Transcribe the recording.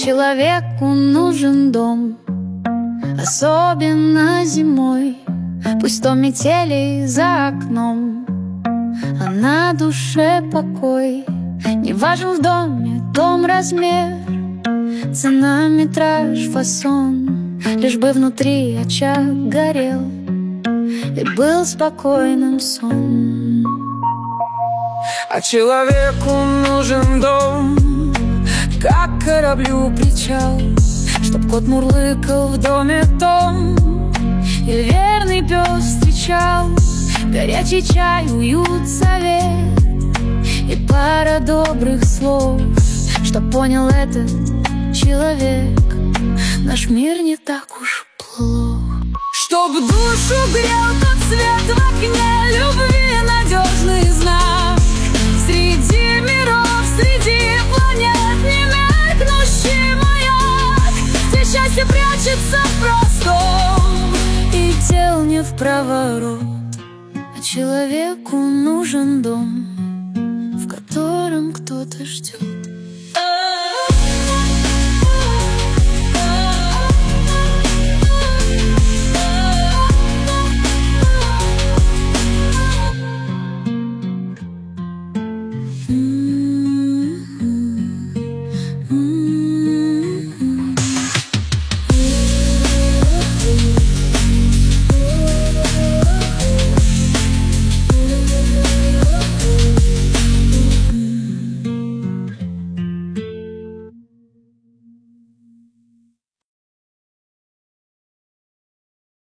человеку нужен дом, особенно зимой. Пусть то метели за окном, а на душе покой. Не важен в доме дом размер, цена, метраж, фасон, лишь бы внутри очаг горел и был спокойным сон. А человеку нужен дом, как кораблю причал, чтоб кот мурлыкал в доме том, и верный пес встречал. Горячий чай, уют, совет и пара добрых слов, чтоб понял этот человек, наш мир не так уж плох. Чтоб душу грел тот свет в окне любви, надежный знак среди миров, среди планет, немеркнущий маяк, где счастье прячется в простом и дел не в проворот. А человеку нужен дом, в котором кто-то ждет.